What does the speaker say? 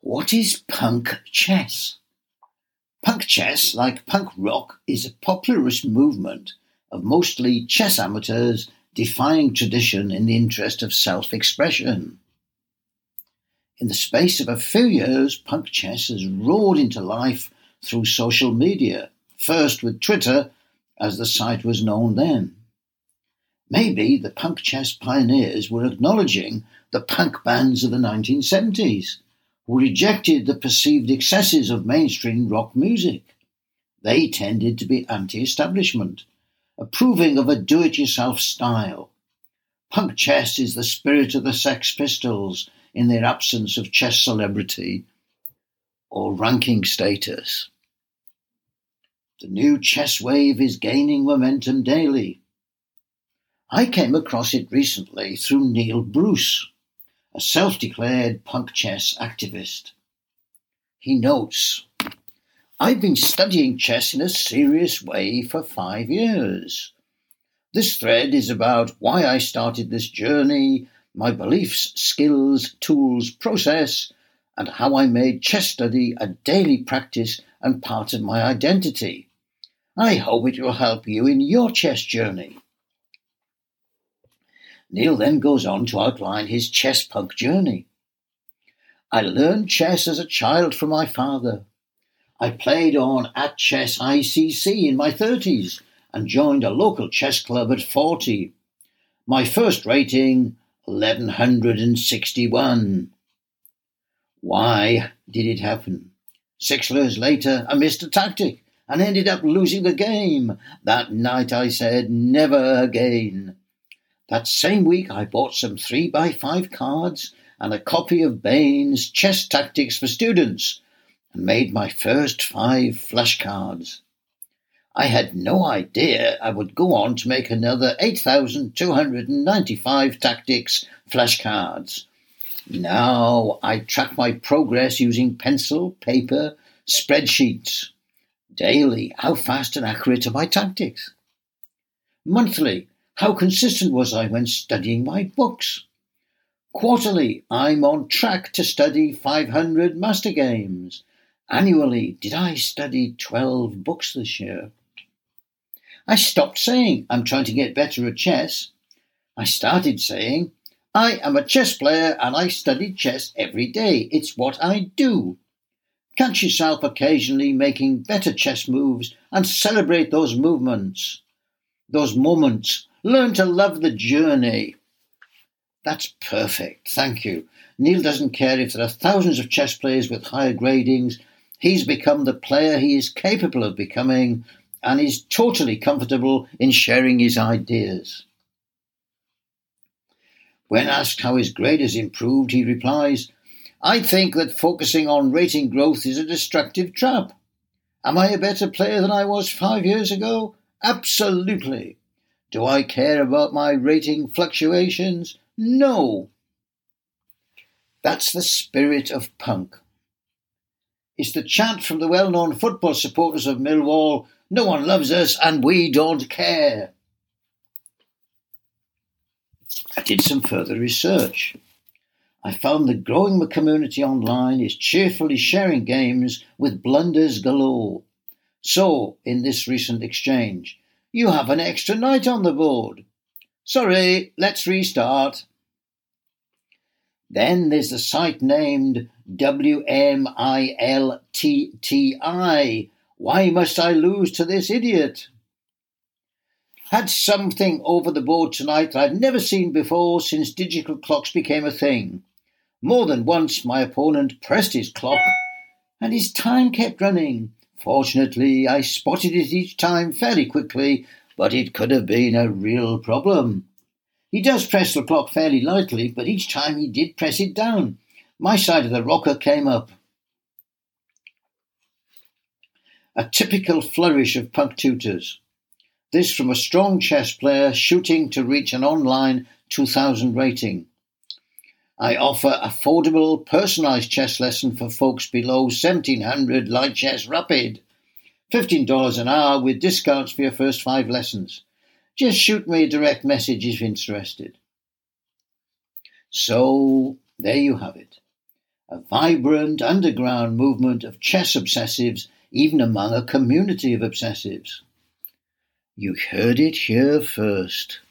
What is punk chess? Punk chess, like punk rock, is a popularist movement of mostly chess amateurs defying tradition in the interest of self-expression. In the space of a few years, punk chess has roared into life through social media, first with Twitter, as the site was known then. Maybe the punk chess pioneers were acknowledging the punk bands of the 1970s, who rejected the perceived excesses of mainstream rock music. They tended to be anti-establishment, approving of a do-it-yourself style. Punk chess is the spirit of the Sex Pistols in their absence of chess celebrity or ranking status. The new chess wave is gaining momentum daily. I came across it recently through Neil Bruce, a self-declared punk chess activist. He notes, "I've been studying chess in a serious way for 5 years. This thread is about why I started this journey, my beliefs, skills, tools, process, and how I made chess study a daily practice and part of my identity. I hope it will help you in your chess journey." Neil then goes on to outline his chess punk journey. "I learned chess as a child from my father. I played on at Chess ICC in my 30s and joined a local chess club at 40. My first rating, 1161. Why did it happen? 6 years later, I missed a tactic and ended up losing the game. That night I said, never again. That same week I bought some 3x5 cards and a copy of Bain's Chess Tactics for Students and made my first 5 flashcards. I had no idea I would go on to make another 8,295 tactics flashcards. Now I track my progress using pencil, paper, spreadsheets. Daily, how fast and accurate are my tactics? Monthly, how consistent was I when studying my books? Quarterly, I'm on track to study 500 master games. Annually, did I study 12 books this year? I stopped saying I'm trying to get better at chess. I started saying I am a chess player and I study chess every day. It's what I do. Catch yourself occasionally making better chess moves and celebrate those movements, those moments. Learn to love the journey. That's perfect, thank you. Neil doesn't care if there are thousands of chess players with higher gradings. He's become the player he is capable of becoming and is totally comfortable in sharing his ideas. When asked how his grade has improved, he replies, I think that focusing on rating growth is a destructive trap. Am I a better player than I was 5 years ago? Absolutely. Do I care about my rating fluctuations? No. That's the spirit of punk. It's the chant from the well-known football supporters of Millwall, no one loves us and we don't care. I did some further research. I found the growing community online is cheerfully sharing games with blunders galore. So, in this recent exchange, you have an extra knight on the board. Sorry, let's restart. Then there's the site named WMILTTI. Why must I lose to this idiot? Had something over the board tonight that I've never seen before since digital clocks became a thing. More than once my opponent pressed his clock and his time kept running. Fortunately, I spotted it each time fairly quickly, but it could have been a real problem. He does press the clock fairly lightly, but each time he did press it down. My side of the rocker came up. A typical flourish of punk tutors. This from a strong chess player shooting to reach an online 2000 rating. I offer affordable, personalised chess lesson for folks below 1700 Light Chess Rapid. $15 an hour with discounts for your first 5 lessons. Just shoot me a direct message if interested. So, there you have it. a vibrant underground movement of chess obsessives, even among a community of obsessives. You heard it here first.